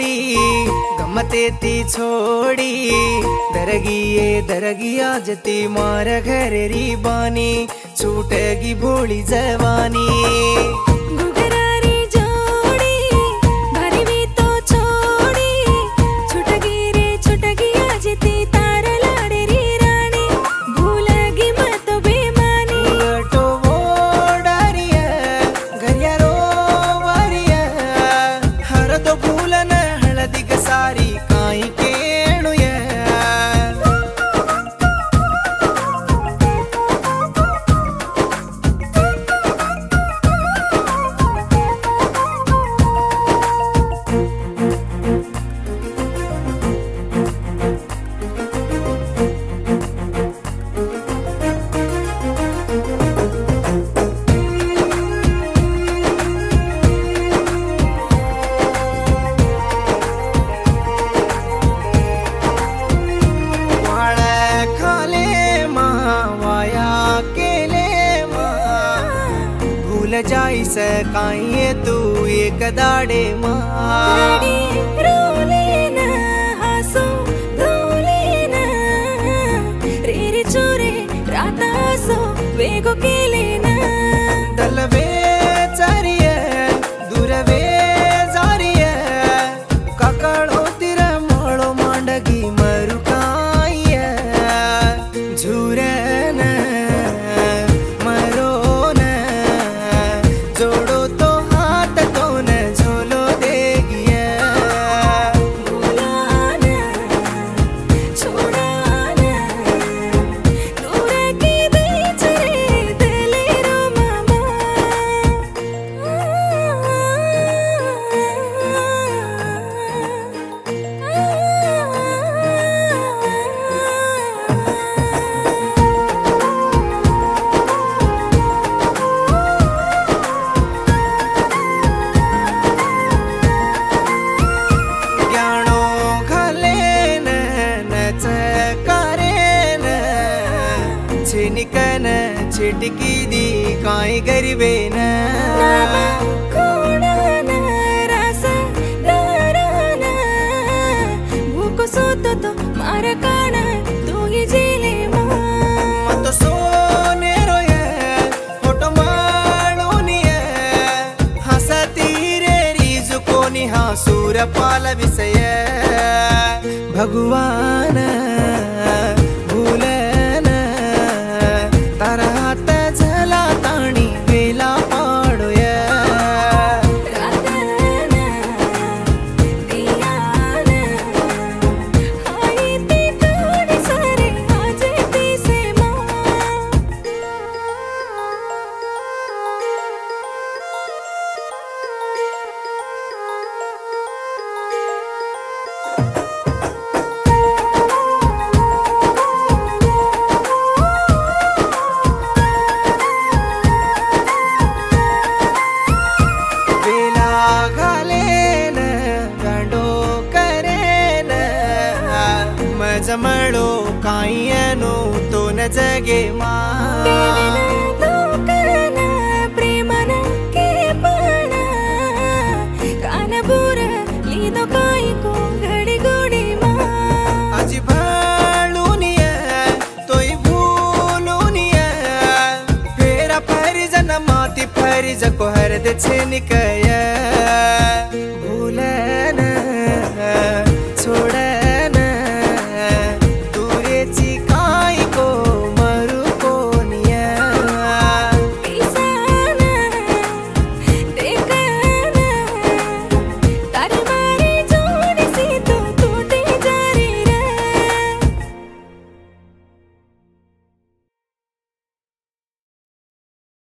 छोड़ी गमते ती छोड़ी दरगी आजती मार घर री बानी छूटेगी भोली जवानी। जाई सकाइए तू एक दाड़े माँ वेगो के लेना दलवे चारिये दूरवे जारिये ककड़ो तिरा मोड़ो मांडगी मरुकाइये झूरे निकन छिटकी दी काई गरीबे न भूको सोतो तो मारा काना तू ही जेले मत सोने रोये फोटो मालोनिये हंसती रे रीजु को निहा सूर पाल विषय भगवान भूले जमड़ो काइयनो तो न जगे माँ प्रेमन के पाना कान बुरा लीदो काई को घड़ी गुड़ी माँ आज भालूनिया तोई भूलूनिया फेरा फरिज न माती फरिज को हर दे छे निकया